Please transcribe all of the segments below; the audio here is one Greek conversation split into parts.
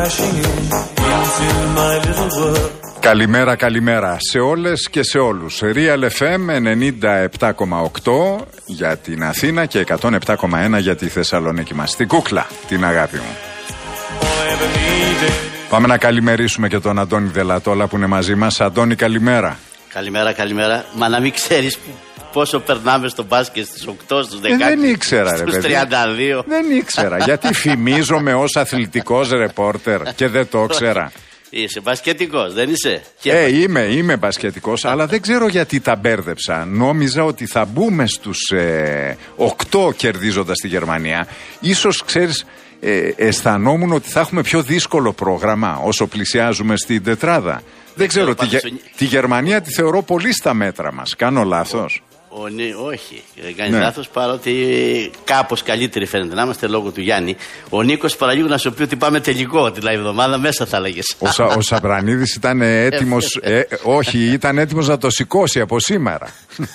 Καλημέρα, καλημέρα σε όλες και σε όλους. Real FM 97,8 για την Αθήνα και 107,1 για τη Θεσσαλονίκη μας. Την κούκλα, την αγάπη μου. Πάμε να καλημερίσουμε και τον Αντώνη Δελατόλα που είναι μαζί μας. Αντώνη, καλημέρα. Καλημέρα, καλημέρα. Μα να μην ξέρεις πόσο περνάμε στο μπάσκετ στις 8, στους 10, δεν ήξερα, στους 32. Δεν ήξερα, γιατί φημίζομαι ως αθλητικός ρεπόρτερ και δεν το ήξερα. Είσαι μπασκετικός, δεν είσαι? Είμαι μπασκετικός, αλλά δεν ξέρω γιατί τα μπέρδεψα. Νόμιζα ότι θα μπούμε στους 8 κερδίζοντας τη Γερμανία. Ίσως, ξέρεις, αισθανόμουν ότι θα έχουμε πιο δύσκολο πρόγραμμα όσο πλησιάζουμε στην τετράδα. Δεν ξέρω, τη Γερμανία τη θεωρώ πολύ στα μέτρα μας. Κάνω λάθος? Όχι, δεν κάνει λάθος, παρότι κάπως καλύτερη φαίνεται να είμαστε λόγω του Γιάννη. Ο Νίκος παραλίγο να σου πει ότι πάμε τελικό την άλλη εβδομάδα, μέσα θα λέγες. Ο Σαπρανίδης ήταν έτοιμος, ήταν έτοιμος να το σηκώσει από σήμερα.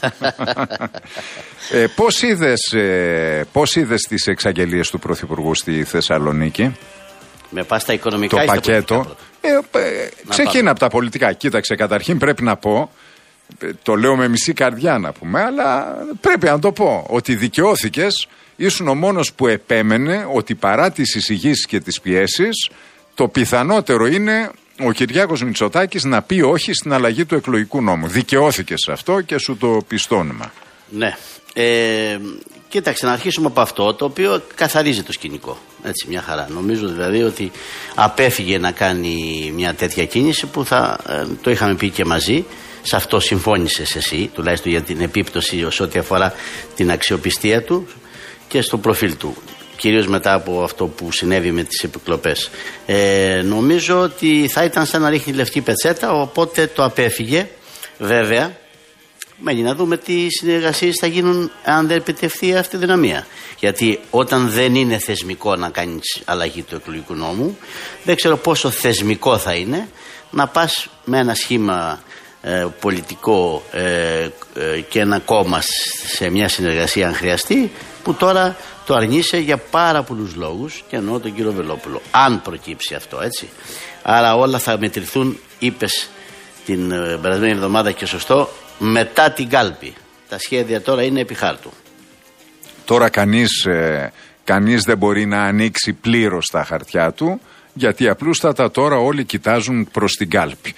Πώς είδες τις εξαγγελίες του Πρωθυπουργού στη Θεσσαλονίκη? Με πας στα οικονομικά, το πακέτο. Ξεκίνα από τα πολιτικά. Κοίταξε, καταρχήν πρέπει να πω, το λέω με μισή καρδιά να πούμε, αλλά πρέπει να το πω, ότι δικαιώθηκες. Ήσουν ο μόνος που επέμενε ότι παρά τις εισηγήσεις και τις πιέσεις, το πιθανότερο είναι ο Κυριάκος Μητσοτάκης να πει όχι στην αλλαγή του εκλογικού νόμου. Δικαιώθηκες σε αυτό και σου το πιστώνουμε. Ναι. Κοίταξε, να αρχίσουμε από αυτό το οποίο καθαρίζει το σκηνικό. Έτσι, μια χαρά. Νομίζω δηλαδή ότι απέφυγε να κάνει μια τέτοια κίνηση που το είχαμε πει και μαζί. Σε αυτό συμφώνησες εσύ, τουλάχιστον για την επίπτωση όσο ό,τι αφορά την αξιοπιστία του και στο προφίλ του. Κυρίως μετά από αυτό που συνέβη με τις επικλοπές. Νομίζω ότι θα ήταν σαν να ρίχνει λευκή πετσέτα, οπότε το απέφυγε. Βέβαια, μένει να δούμε τι συνεργασίες θα γίνουν αν δεν επιτευχθεί αυτή η δυναμία. Γιατί όταν δεν είναι θεσμικό να κάνεις αλλαγή του εκλογικού νόμου, δεν ξέρω πόσο θεσμικό θα είναι να πας με ένα σχήμα πολιτικό και ένα κόμμα σε μια συνεργασία αν χρειαστεί, που τώρα το αρνείσαι για πάρα πολλούς λόγους, και εννοώ τον κύριο Βελόπουλο, αν προκύψει αυτό, έτσι. Άρα όλα θα μετρηθούν, είπες την περασμένη εβδομάδα και σωστό, μετά την κάλπη. Τα σχέδια τώρα είναι επί χάρτου. Τώρα κανείς δεν μπορεί να ανοίξει πλήρως τα χαρτιά του, γιατί απλούστατα τώρα όλοι κοιτάζουν προς την κάλπη.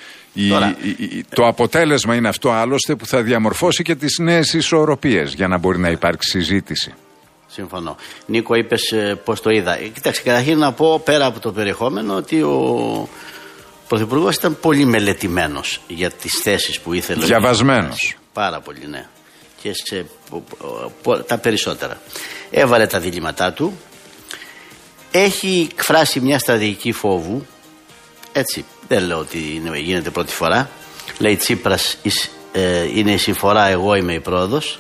Το αποτέλεσμα είναι αυτό άλλωστε που θα διαμορφώσει και τις νέες ισορροπίες για να μπορεί να υπάρξει συζήτηση. Συμφωνώ. Νίκο, είπες πώς το είδα. Κοιτάξτε, καταρχήν να πω πέρα από το περιεχόμενο ότι ο Πρωθυπουργός ήταν πολύ μελετημένος για τις θέσεις που ήθελε. Διαβασμένος. Πάρα πολύ, ναι. Και τα περισσότερα. Έβαλε τα διλήμματά του. Έχει εκφράσει μια στρατηγική φόβου. Έτσι, δεν λέω ότι γίνεται πρώτη φορά. Λέει Τσίπρας είναι η συμφορά, εγώ είμαι η πρόοδος.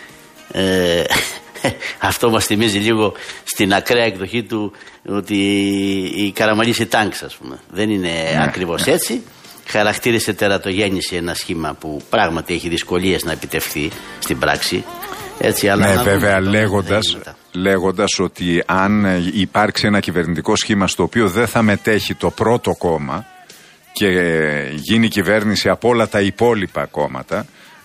Αυτό μας θυμίζει λίγο στην ακραία εκδοχή του ότι η Καραμαλής η τάγκς, ας πούμε. Δεν είναι ακριβώς έτσι. Χαρακτήρισε τερατογέννηση ένα σχήμα που πράγματι έχει δυσκολίες να επιτευχθεί στην πράξη. Έτσι, αλλά ναι, βέβαια, λέγοντας ότι αν υπάρξει ένα κυβερνητικό σχήμα στο οποίο δεν θα μετέχει το πρώτο κόμμα και γίνει κυβέρνηση από όλα τα υπόλοιπα κόμματα,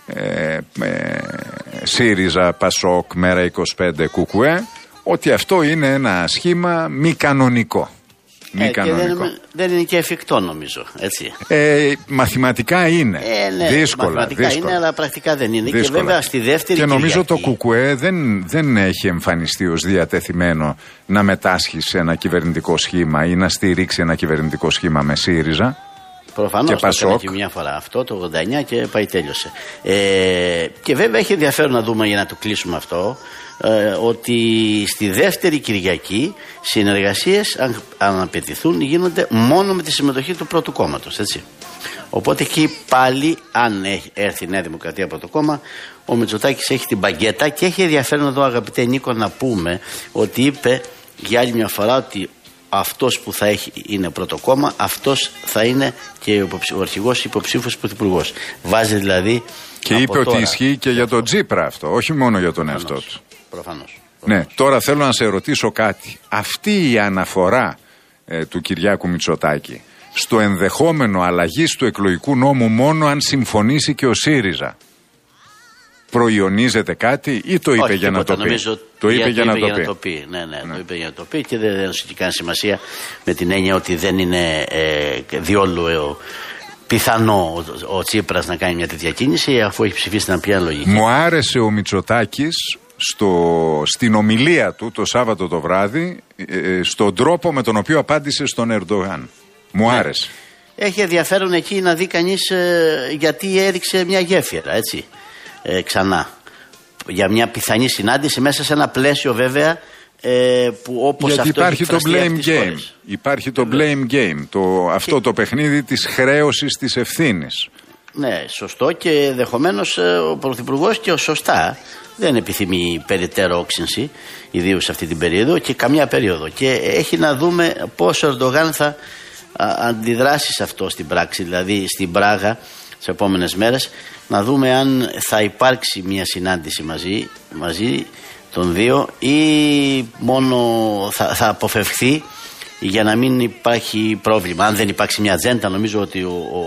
ΣΥΡΙΖΑ, ΠΑΣΟΚ, ΜΕΡΑ25, ΚΚΕ, ότι αυτό είναι ένα σχήμα μη κανονικό. Δεν είναι και εφικτό, νομίζω. Έτσι. Μαθηματικά είναι. Ναι, δύσκολα. Μαθηματικά είναι, αλλά πρακτικά δεν είναι. Δύσκολα. Και βέβαια στη δεύτερη και νομίζω Κυριακή, το ΚΚΕ δεν έχει εμφανιστεί ως διατεθειμένο να μετάσχει σε ένα κυβερνητικό σχήμα ή να στηρίξει ένα κυβερνητικό σχήμα με ΣΥΡΙΖΑ. Προφανώς το έκανε και μια φορά αυτό το 89 και πάει τέλειωσε. Και βέβαια έχει ενδιαφέρον να δούμε, για να το κλείσουμε αυτό, ότι στη δεύτερη Κυριακή συνεργασίες, αν απαιτηθούν, γίνονται μόνο με τη συμμετοχή του πρώτου κόμματος, έτσι. Οπότε εκεί πάλι, αν έρθει η Νέα Δημοκρατία από το κόμμα, ο Μητσοτάκης έχει την μπαγκέτα. Και έχει ενδιαφέρον εδώ, αγαπητέ Νίκο, να πούμε ότι είπε για άλλη μια φορά ότι αυτός που θα είναι πρώτο κόμμα, αυτός θα είναι και ο αρχηγός υποψήφιος πρωθυπουργός. Βάζει δηλαδή. Και είπε ότι ισχύει και για τον Τσίπρα αυτό, όχι μόνο για τον εαυτό του. Προφανώς. Ναι, τώρα θέλω να σε ρωτήσω κάτι. Αυτή η αναφορά του Κυριάκου Μητσοτάκη στο ενδεχόμενο αλλαγής του εκλογικού νόμου μόνο αν συμφωνήσει και ο ΣΥΡΙΖΑ, προϊονίζεται κάτι ή το είπε για να το πει? Το είπε για να το πει. Ναι, το είπε για να το πει και δεν έδωσε και καν σημασία, με την έννοια ότι δεν είναι διόλου πιθανό ο Τσίπρας να κάνει μια τέτοια κίνηση, αφού έχει ψηφίσει την απλή λογική. Μου άρεσε ο Μητσοτάκης στην ομιλία του το Σάββατο το βράδυ, στον τρόπο με τον οποίο απάντησε στον Ερντογάν. Μου άρεσε. Έχει ενδιαφέρον εκεί να δει κανείς γιατί έριξε μια γέφυρα, έτσι, ξανά. Για μια πιθανή συνάντηση μέσα σε ένα πλαίσιο βέβαια που όπως γιατί αυτό υπάρχει το blame game. Χώρες. Υπάρχει το blame game. Αυτό το παιχνίδι της χρέωσης της ευθύνης. Ναι, σωστό, και ενδεχομένως ο Πρωθυπουργός και σωστά δεν επιθυμεί περαιτέρω όξυνση, ιδίως σε αυτή την περίοδο και καμιά περίοδο. Και έχει να δούμε πώς ο Ερντογάν θα αντιδράσει σε αυτό στην πράξη, δηλαδή στην Πράγα τις επόμενες μέρες, να δούμε αν θα υπάρξει μια συνάντηση μαζί των δύο ή μόνο θα αποφευχθεί για να μην υπάρχει πρόβλημα. Αν δεν υπάρξει μια ατζέντα, νομίζω ότι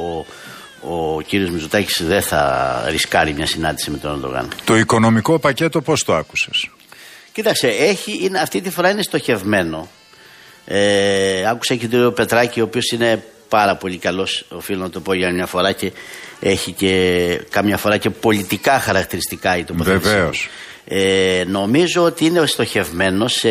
ο κύριος Μητσοτάκης δεν θα ρισκάρει μια συνάντηση με τον Ερντογάν. Το οικονομικό πακέτο πώς το άκουσες? Κοίταξε, αυτή τη φορά είναι στοχευμένο. Άκουσα και τον κύριο Πετράκη, ο οποίος είναι πάρα πολύ καλός, οφείλω να το πω για μια φορά, και έχει και καμιά φορά και πολιτικά χαρακτηριστικά η τοποθέτηση. Βεβαίως. Νομίζω ότι είναι στοχευμένο σε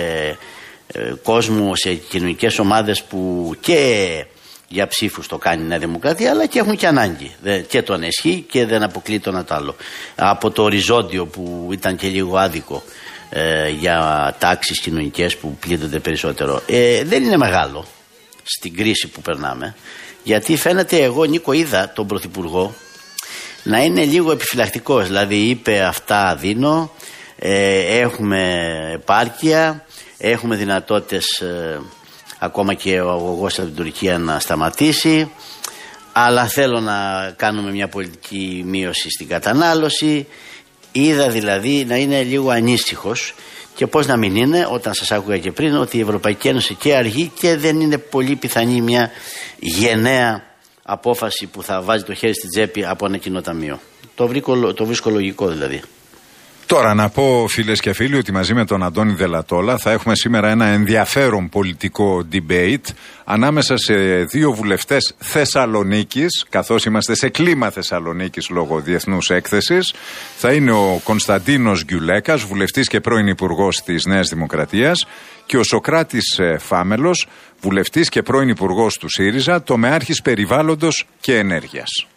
κόσμο, σε κοινωνικές ομάδες που και για ψήφους το κάνει η Νέα Δημοκρατία, αλλά και έχουν και ανάγκη. Και το ανεσχεί και δεν αποκλεί το ένα το άλλο. Από το οριζόντιο που ήταν και λίγο άδικο για τάξεις κοινωνικές που πλήττονται περισσότερο, δεν είναι μεγάλο στην κρίση που περνάμε, γιατί φαίνεται, εγώ Νίκο είδα τον Πρωθυπουργό να είναι λίγο επιφυλακτικός, δηλαδή είπε αυτά δίνω, έχουμε επάρκεια, έχουμε δυνατότητες ακόμα και ο αγωγός από την Τουρκία να σταματήσει, αλλά θέλω να κάνουμε μια πολιτική μείωση στην κατανάλωση. Είδα δηλαδή να είναι λίγο ανήσυχος, και πώς να μην είναι όταν σας άκουγα και πριν ότι η Ευρωπαϊκή Ένωση και αργεί και δεν είναι πολύ πιθανή μια γενναία απόφαση που θα βάζει το χέρι στην τσέπη από ένα κοινό ταμείο. Το βρίσκω λογικό δηλαδή. Τώρα να πω, φίλες και φίλοι, ότι μαζί με τον Αντώνη Δελατόλα θα έχουμε σήμερα ένα ενδιαφέρον πολιτικό debate ανάμεσα σε δύο βουλευτές Θεσσαλονίκης, καθώς είμαστε σε κλίμα Θεσσαλονίκης λόγω διεθνούς έκθεσης. Θα είναι ο Κωνσταντίνος Γκιουλέκας, βουλευτής και πρώην υπουργός της Νέας Δημοκρατίας, και ο Σωκράτης Φάμελος, βουλευτής και πρώην υπουργός του ΣΥΡΙΖΑ, τομεάρχης περιβάλλοντος και ενέργειας.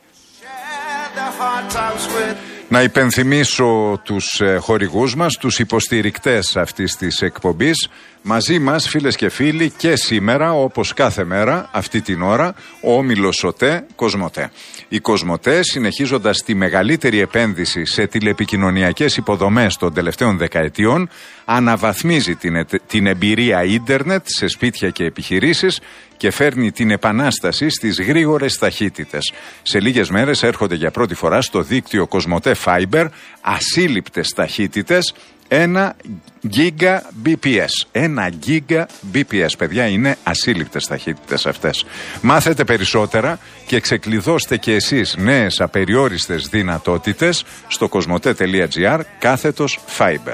Να υπενθυμίσω τους χορηγούς μας, τους υποστηρικτές αυτής της εκπομπής. Μαζί μας, φίλες και φίλοι, και σήμερα, όπως κάθε μέρα, αυτή την ώρα, ο όμιλος ΟΤΕ Κοσμοτέ. Η Κοσμοτέ, συνεχίζοντας τη μεγαλύτερη επένδυση σε τηλεπικοινωνιακές υποδομές των τελευταίων δεκαετιών, αναβαθμίζει την εμπειρία ίντερνετ σε σπίτια και επιχειρήσεις και φέρνει την επανάσταση στις γρήγορες ταχύτητες. Σε λίγες μέρες έρχονται για πρώτη φορά στο δίκτυο Κοσμοτέ Fiber ασύλληπτες ταχύτητες 1 Gbps. 1 Gbps, παιδιά, είναι ασύλληπτες ταχύτητες αυτές. Μάθετε περισσότερα και ξεκλειδώστε και εσείς νέες απεριόριστες δυνατότητες στο cosmote.gr/Fiber.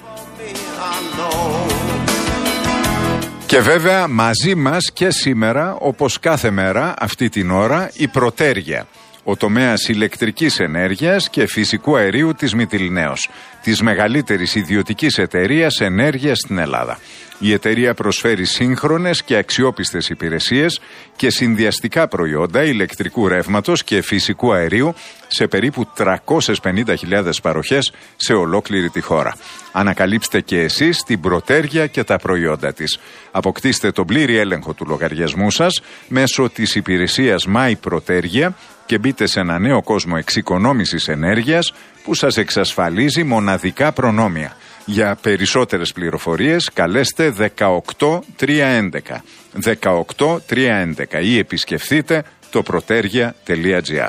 Και βέβαια μαζί μας και σήμερα, όπως κάθε μέρα αυτή την ώρα, η Πρωτέργεια, ο τομέας ηλεκτρικής ενέργειας και φυσικού αερίου της Μυτιληναίος, της μεγαλύτερης ιδιωτικής εταιρείας ενέργειας στην Ελλάδα. Η εταιρεία προσφέρει σύγχρονες και αξιόπιστες υπηρεσίες και συνδυαστικά προϊόντα ηλεκτρικού ρεύματος και φυσικού αερίου σε περίπου 350.000 παροχές σε ολόκληρη τη χώρα. Ανακαλύψτε και εσείς την Πρωτέργεια και τα προϊόντα της. Αποκτήστε τον πλήρη έλεγχο του λογαριασμού σας μέσω της υπηρεσίας My Πρωτέργεια και μπείτε σε ένα νέο κόσμο εξοικονόμησης ενέργειας που σας εξασφαλίζει μοναδικά προνόμια. Για περισσότερες πληροφορίες καλέστε 18311 18311 ή επισκεφθείτε το protergia.gr.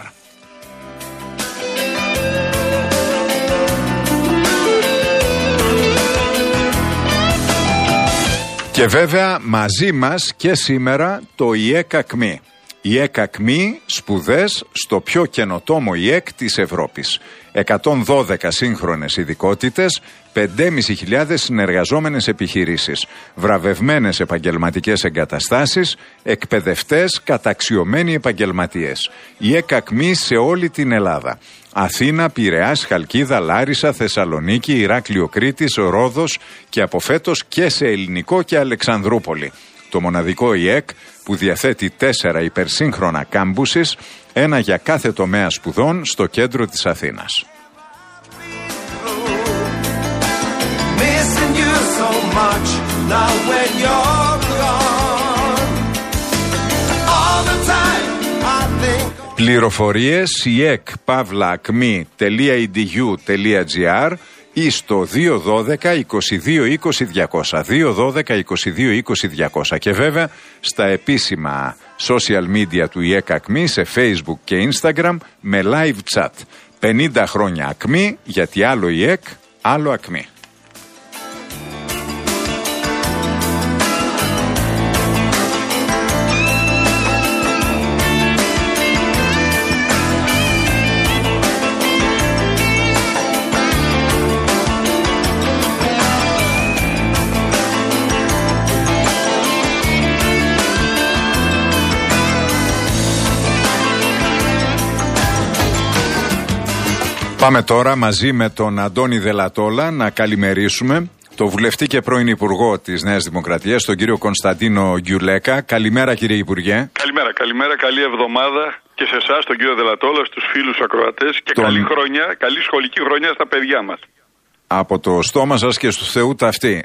Και βέβαια μαζί μας και σήμερα το ΙΕΚ ΑΚΜΗ. Η ΙΕΚ ΑΚΜΗ, σπουδές στο πιο καινοτόμο ΙΕΚ της Ευρώπης. 112 σύγχρονες ειδικότητες, 5.500 συνεργαζόμενες επιχειρήσεις, βραβευμένες επαγγελματικές εγκαταστάσεις, εκπαιδευτές, καταξιωμένοι επαγγελματίες. Η ΙΕΚ ΑΚΜΗ σε όλη την Ελλάδα. Αθήνα, Πειραιάς, Χαλκίδα, Λάρισα, Θεσσαλονίκη, Ηράκλειο, Κρήτης, Ρόδος και από φέτος και σε Ελληνικό και Αλεξανδρούπολη. Το μοναδικό ΙΕΚ που διαθέτει 4 υπερσύγχρονα κάμπουσες, ένα για κάθε τομέα σπουδών στο κέντρο της Αθήνας. Πληροφορίες iec.pavlaacmi.edu.gr ή στο 212 22 20 200. 212 22 20 200. Και βέβαια στα επίσημα social media του ΙΕΚ ΑΚΜΗ σε Facebook και Instagram με live chat. 50 χρόνια ΑΚΜΗ, γιατί άλλο ΙΕΚ, άλλο ΑΚΜΗ. Πάμε τώρα μαζί με τον Αντώνη Δελατόλα να καλημερίσουμε το βουλευτή και πρώην Υπουργό της Νέας Δημοκρατίας, τον κύριο Κωνσταντίνο Γκιουλέκα. Καλημέρα, κύριε Υπουργέ. Καλημέρα, καλή εβδομάδα και σε εσάς, τον κύριο Δελατόλα, στους φίλους ακροατές και καλή σχολική χρονιά στα παιδιά μας. Από το στόμα σας και στους Θεού ταυτή.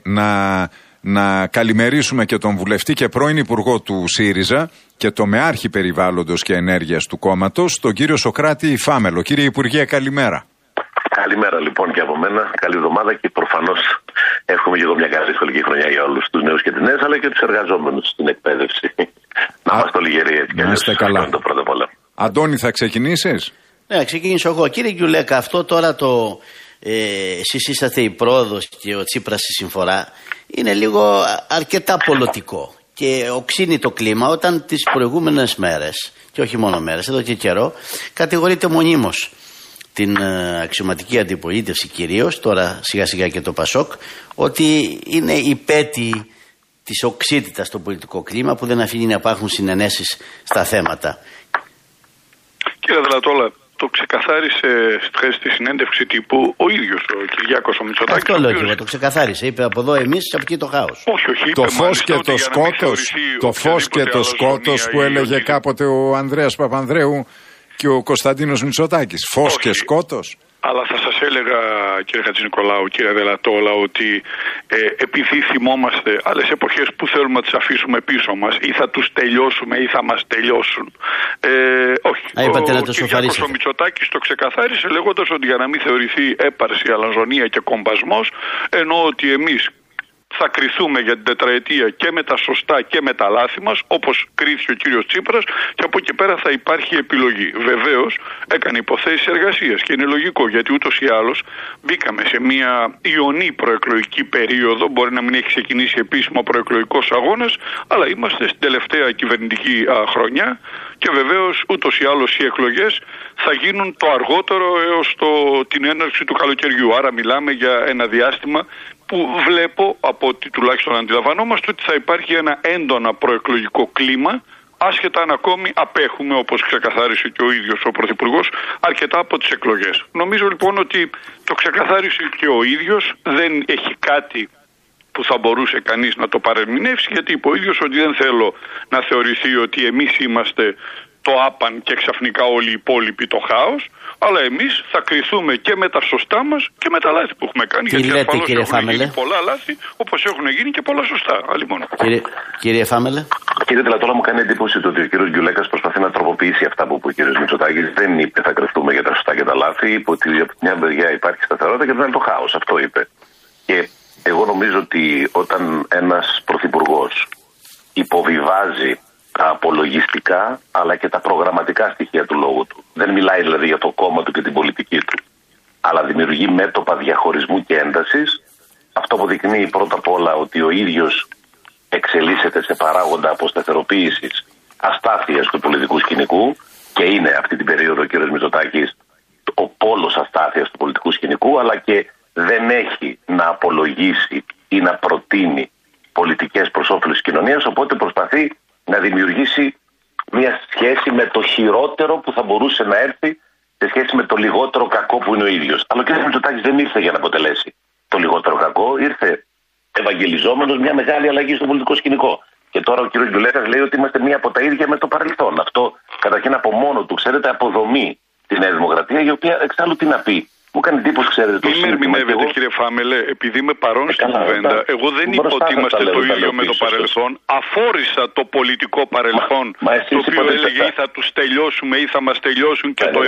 Να καλημερίσουμε και τον βουλευτή και πρώην Υπουργό του ΣΥΡΙΖΑ και το μεάρχη περιβάλλοντος και ενέργειας του κόμματος, τον κύριο Σωκράτη Φάμελο. Κύριε Υπουργέ, καλημέρα. Καλημέρα λοιπόν και από μένα. Καλή εβδομάδα και προφανώς εύχομαι και εγώ μια καλή σχολική χρονιά για όλους τους νέους και τις νέες, αλλά και τους εργαζόμενους στην εκπαίδευση. Να είμαστε όλοι γεροί έτσι κι αλλιώς. Καλά. Το πρώτο απ' όλα. Αντώνη, θα ξεκινήσεις? Ναι, ξεκινήσω εγώ. Κύριε Γκιουλέκα, αυτό τώρα το εσείς είσαστε η πρόοδος και ο Τσίπρας στη συμφορά είναι λίγο αρκετά πολιτικό και οξύνει το κλίμα όταν τις προηγούμενες μέρες, και όχι μόνο μέρες, εδώ και καιρό, κατηγορείται μονίμως την αξιωματική αντιπολίτευση κυρίως, τώρα σιγά σιγά και το Πασόκ, ότι είναι υπέτη της οξύτητας στο πολιτικό κλίμα που δεν αφήνει να υπάρχουν συνενέσεις στα θέματα. Κύριε Δελατόλα, το ξεκαθάρισε στη συνέντευξη τύπου ο ίδιος ο Κυριάκος ο Μητσοτάκης. Αυτό λέω και εγώ, το ξεκαθάρισε. Είπε από εδώ εμείς, από εκεί το χάος. Όχι, το φως και το σκότος. Το φως και το σκότος που έλεγε κάποτε ο Ανδρέας Παπανδρέου και ο Κωνσταντίνος Μητσοτάκης. Φως και σκότος. Αλλά θα σας έλεγα, κύριε Χατζηνικολάου, κύριε Δελατόλα, ότι επειδή θυμόμαστε άλλες εποχές που θέλουμε να τις αφήσουμε πίσω μας, ή θα τους τελειώσουμε ή θα μας τελειώσουν. Όχι. Ο Κυριάκος ο Μητσοτάκης το ξεκαθάρισε λέγοντας ότι για να μην θεωρηθεί έπαρση, αλαζονία και κομπασμός, ενώ ότι εμείς θα κριθούμε για την τετραετία και με τα σωστά και με τα λάθη μας, όπως κρίθηκε ο κύριος Τσίπρας, και από εκεί πέρα θα υπάρχει επιλογή. Βεβαίως έκανε υποθέσεις εργασίας και είναι λογικό, γιατί ούτως ή άλλως μπήκαμε σε μια ιονή προεκλογική περίοδο. Μπορεί να μην έχει ξεκινήσει επίσημα προεκλογικός αγώνας, αλλά είμαστε στην τελευταία κυβερνητική χρονιά και βεβαίως ούτως ή άλλως οι εκλογές θα γίνουν το αργότερο έως την έναρξη του καλοκαιριού. Άρα μιλάμε για ένα διάστημα που βλέπω, από ότι τουλάχιστον αντιλαμβανόμαστε, ότι θα υπάρχει ένα έντονα προεκλογικό κλίμα, άσχετα αν ακόμη απέχουμε, όπως ξεκαθάρισε και ο ίδιος ο Πρωθυπουργός, αρκετά από τις εκλογές. Νομίζω λοιπόν ότι το ξεκαθάρισε και ο ίδιος, δεν έχει κάτι που θα μπορούσε κανείς να το παρερμηνεύσει, γιατί είπε ο ίδιος ότι δεν θέλω να θεωρηθεί ότι εμείς είμαστε το άπαν και ξαφνικά όλοι οι υπόλοιποι το χάος, αλλά εμείς θα κριθούμε και με τα σωστά μας και με τα λάθη που έχουμε κάνει. Γιατί ασφαλώς έχουν γίνει πολλά λάθη, όπως έχουν γίνει και πολλά σωστά. Κύριε Φάμελε. Κύριε Τελατόλα, μου κάνει εντύπωση το ότι ο κύριος Γκιουλέκας προσπαθεί να τροποποιήσει αυτά που είπε ο κύριος Μητσοτάκης. Δεν είπε θα κρυφτούμε για τα σωστά και τα λάθη. Είπε ότι από τη μια μεριά υπάρχει σταθερότητα και από την άλλη το χάος. Αυτό είπε. Και εγώ νομίζω ότι όταν ένας πρωθυπουργός υποβιβάζει τα απολογιστικά αλλά και τα προγραμματικά στοιχεία του λόγου του, δεν μιλάει δηλαδή για το κόμμα του και την πολιτική του, αλλά δημιουργεί μέτωπα διαχωρισμού και έντασης, αυτό αποδεικνύει πρώτα απ' όλα ότι ο ίδιος εξελίσσεται σε παράγοντα αποσταθεροποίησης, αστάθειας του πολιτικού σκηνικού, και είναι αυτή την περίοδο ο κ. Μητσοτάκης ο πόλος αστάθειας του πολιτικού σκηνικού, αλλά και δεν έχει να απολογήσει ή να προτείνει πολιτικές προς όφελος της κοινωνίας, οπότε προσπαθεί να δημιουργήσει μια σχέση με το χειρότερο που θα μπορούσε να έρθει σε σχέση με το λιγότερο κακό που είναι ο ίδιος. Αλλά ο κ. Μητσοτάκης δεν ήρθε για να αποτελέσει το λιγότερο κακό, ήρθε ευαγγελιζόμενος μια μεγάλη αλλαγή στο πολιτικό σκηνικό. Και τώρα ο κ. Γκιουλέκας λέει ότι είμαστε μία από τα ίδια με το παρελθόν. Αυτό καταρχήν από μόνο του, ξέρετε, αποδομεί τη Νέα Δημοκρατία, η οποία εξάλλου τι να πει. Μου κάνει εντύπωση, ξέρετε, το σύνθημα. Μην ερμηνεύετε, κύριε Φάμελε, επειδή είμαι παρόν στην κουβέντα. Εγώ δεν είπα ότι είμαστε το ίδιο με το παρελθόν. Αφόρησα το πολιτικό παρελθόν, το οποίο έλεγε ή θα τους τελειώσουμε ή θα μας τελειώσουν και το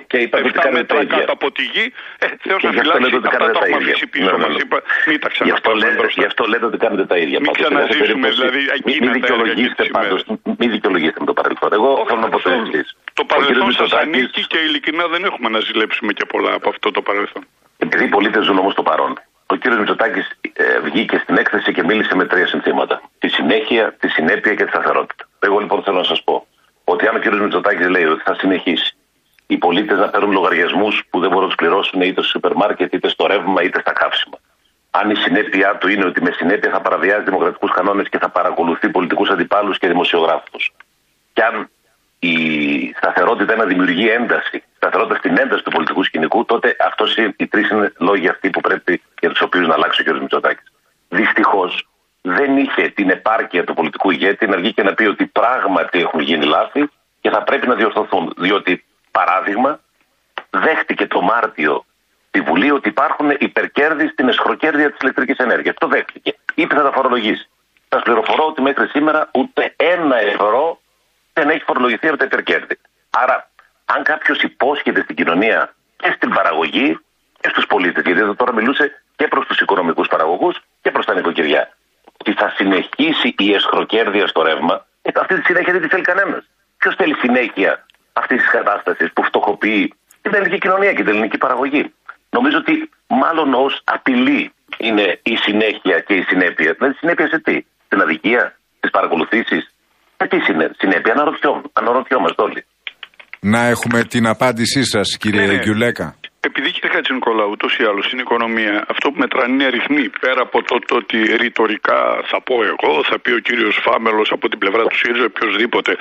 7 μέτρα κάτω από τη γη. Θεός να φυλάξει, αυτά τα έχουμε αφήσει πίσω μας. Μην τα ξαναπάρουμε. Γι' αυτό λέτε ότι κάνετε τα ίδια. Μην ξαναζήσουμε, δηλαδή, εκείνα τα έργα και τις ημέρες. Μην δικαιολογήσετε με το παρελθόν. Εγώ θέλω να πω το εξής. Το παρελθόν σας ανήκει και ειλικρινά δεν έχουμε να ζηλέψουμε και πολλά από αυτό το παρελθόν. Επειδή οι πολίτες ζουν όμως το παρόν, ο κ. Μητσοτάκης βγήκε στην έκθεση και μίλησε με 3 συνθήματα. Τη συνέχεια, τη συνέπεια και τη σταθερότητα. Εγώ λοιπόν θέλω να σας πω ότι αν ο κ. Μητσοτάκης λέει ότι θα συνεχίσει οι πολίτες να παίρνουν λογαριασμούς που δεν μπορούν να τους πληρώσουν είτε στο σούπερ μάρκετ, είτε στο ρεύμα, είτε στα καύσιμα. Αν η συνέπειά του είναι ότι με συνέπεια θα παραβιάζει δημοκρατικούς κανόνες και θα παρακολουθεί πολιτικούς αντιπάλους και δημοσιογράφους. Και αν η σταθερότητα να δημιουργεί ένταση, σταθερότητα στην ένταση του πολιτικού σκηνικού, τότε αυτός οι 3 είναι λόγοι αυτοί που πρέπει για τους οποίους να αλλάξει ο κ. Μητσοτάκης. Δυστυχώς δεν είχε την επάρκεια του πολιτικού ηγέτη να βγει και να πει ότι πράγματι έχουν γίνει λάθη και θα πρέπει να διορθωθούν. Διότι, παράδειγμα, δέχτηκε το Μάρτιο στη Βουλή ότι υπάρχουν υπερκέρδη στην εσχροκέρδεια της ηλεκτρικής ενέργειας. Το δέχτηκε. Είπε θα τα φορολογήσει. Σας πληροφορώ ότι μέχρι σήμερα ούτε 1 ευρώ δεν έχει φορολογηθεί από τα υπερκέρδη. Άρα, αν κάποιος υπόσχεται στην κοινωνία και στην παραγωγή και στους πολίτες, γιατί εδώ τώρα μιλούσε και προς τους οικονομικούς παραγωγούς και προς τα νοικοκυριά, ότι θα συνεχίσει η εσχροκέρδεια στο ρεύμα, αυτή τη συνέχεια δεν τη θέλει κανένας. Ποιος θέλει συνέχεια αυτής της κατάστασης που φτωχοποιεί την ελληνική κοινωνία και την ελληνική παραγωγή? Νομίζω ότι μάλλον ως απειλή είναι η συνέχεια και η συνέπεια. Δηλαδή, συνέπεια σε τι? Στην αδικία, στις παρακολουθήσεις? Τι συνέπεια? Αναρωτιόμαστε όλοι. Να έχουμε την απάντησή σας, κύριε Γκιουλέκα. Επειδή, κύριε Χατζηνικολάου, ούτως ή άλλως στην οικονομία αυτό που μετράνε είναι αριθμοί. Πέρα από το ότι ρητορικά θα πω εγώ, θα πει ο κύριος Φάμελος από την πλευρά του ΣΥΡΙΖΑ, οποιοδήποτε,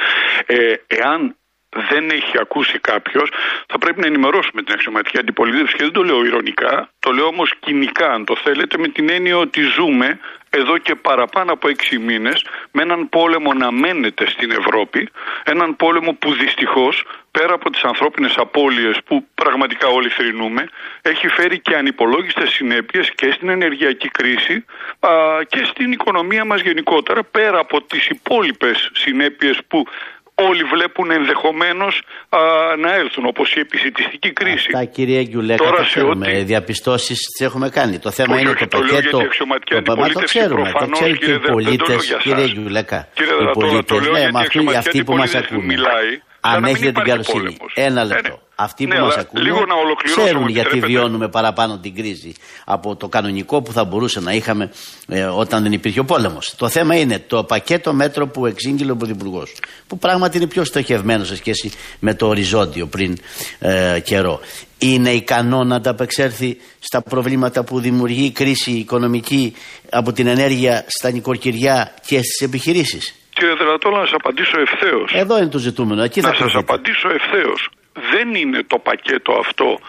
εάν δεν έχει ακούσει κάποιος, θα πρέπει να ενημερώσουμε την αξιωματική αντιπολίτευση. Και δεν το λέω ειρωνικά, το λέω όμως κοινικά, αν το θέλετε, με την έννοια ότι ζούμε εδώ και παραπάνω από 6 μήνες με έναν πόλεμο να μένεται στην Ευρώπη, έναν πόλεμο που δυστυχώς, πέρα από τις ανθρώπινες απώλειες που πραγματικά όλοι θρηνούμε, έχει φέρει και ανυπολόγιστες συνέπειες και στην ενεργειακή κρίση και στην οικονομία μας γενικότερα, πέρα από τις υπόλοιπες συνέπειες που όλοι βλέπουν ενδεχομένως να έλθουν, όπως η επισιτιστική κρίση. Αυτά, κύριε Γκιουλέκα, τα ξέρουμε. Διαπιστώσεις τις έχουμε κάνει. Το θέμα είναι το πακέτο. Το ξέρουμε. Το ξέρουν και οι πολίτες, κύριε Γκιουλέκα. Οι πολίτες, αυτοί που μας ακούνε. Αν έχετε την καλοσύνη. Ένα λεπτό. Αυτοί που μας ακούνε ξέρουν γιατί βιώνουμε παραπάνω την κρίση από το κανονικό που θα μπορούσε να είχαμε όταν δεν υπήρχε ο πόλεμος. Το θέμα είναι το πακέτο μέτρο που εξήγηλε ο Πρωθυπουργός, που πράγματι είναι πιο στοχευμένο σε σχέση με το οριζόντιο πριν καιρό. Είναι ικανό να ανταπεξέλθει στα προβλήματα που δημιουργεί η κρίση οικονομική από την ενέργεια στα νοικοκυριά και στις επιχειρήσεις? Κύριε Δελατόλα, να σας απαντήσω ευθέως. Εδώ είναι το ζητούμενο. Εκεί να σας απαντήσω ευθέως. Δεν είναι το πακέτο αυτό,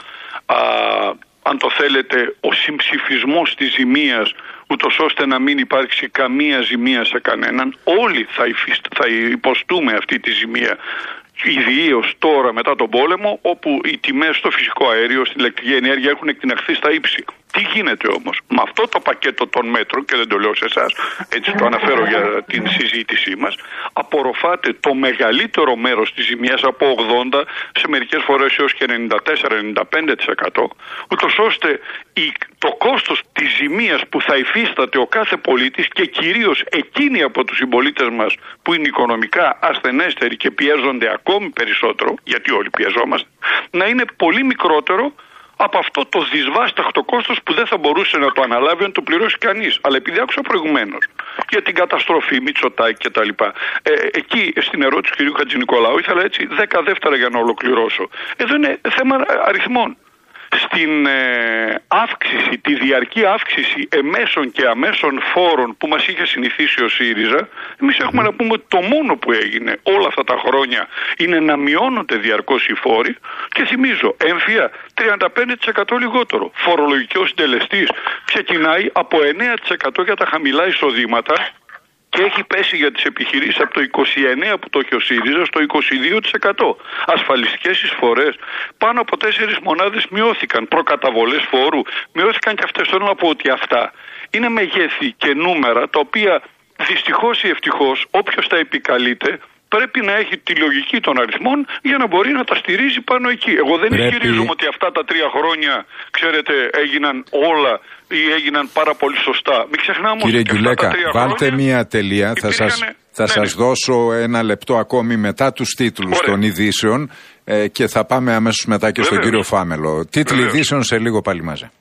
αν το θέλετε, ο συμψηφισμός της ζημίας, ούτως ώστε να μην υπάρξει καμία ζημία σε κανέναν. Όλοι θα υποστούμε αυτή τη ζημία. Ιδίως τώρα μετά τον πόλεμο, όπου οι τιμές στο φυσικό αέριο, στην ηλεκτρική ενέργεια έχουν εκτιναχθεί στα ύψη. Τι γίνεται όμως? Με αυτό το πακέτο των μέτρων, και δεν το λέω σε εσάς, έτσι το αναφέρω για την συζήτησή μας, απορροφάται το μεγαλύτερο μέρος της ζημίας, από 80% σε μερικές φορές έως και 94-95%, ούτως ώστε το κόστος της ζημίας που θα υφίσταται ο κάθε πολίτης, και κυρίως εκείνοι από τους συμπολίτες μας που είναι οικονομικά ασθενέστεροι και πιέζονται ακόμη περισσότερο, γιατί όλοι πιεζόμαστε, να είναι πολύ μικρότερο από αυτό το δυσβάσταχτο κόστος που δεν θα μπορούσε να το αναλάβει αν το πληρώσει κανείς. Αλλά επειδή άκουσα προηγουμένως για την καταστροφή Μητσοτάκη κτλ. Εκεί στην ερώτηση του κ. Χατζηνικολάου ήθελα έτσι 10 δεύτερα για να ολοκληρώσω. Εδώ είναι θέμα αριθμών. Στην αύξηση, τη διαρκή αύξηση εμέσων και αμέσων φόρων που μας είχε συνηθίσει ο ΣΥΡΙΖΑ, εμείς έχουμε να πούμε ότι το μόνο που έγινε όλα αυτά τα χρόνια είναι να μειώνονται διαρκώς οι φόροι και θυμίζω, έμφυα 35% λιγότερο. Φορολογικός συντελεστής ξεκινάει από 9% για τα χαμηλά εισοδήματα και έχει πέσει για τις επιχειρήσεις από το 29% που το έχει ο ΣΥΡΙΖΑ στο 22%. Ασφαλιστικές εισφορές πάνω από 4 μονάδες μειώθηκαν. Προκαταβολές φόρου μειώθηκαν και αυτές. Θέλω να πω ότι αυτά είναι μεγέθη και νούμερα τα οποία δυστυχώς ή ευτυχώς όποιος τα επικαλείται πρέπει να έχει τη λογική των αριθμών για να μπορεί να τα στηρίζει πάνω εκεί. Εγώ δεν ισχυρίζομαι ότι αυτά τα 3 χρόνια, ξέρετε, έγιναν όλα ή έγιναν πάρα πολύ σωστά. Μην ξεχνάμε κύριε ότι Γκιουλέκα, βάλτε μία τελεία. Θα σας δώσω ένα λεπτό ακόμη μετά τους τίτλους των ειδήσεων και θα πάμε αμέσως μετά και στον κύριο Φάμελο. Τίτλοι ειδήσεων σε λίγο πάλι μαζί.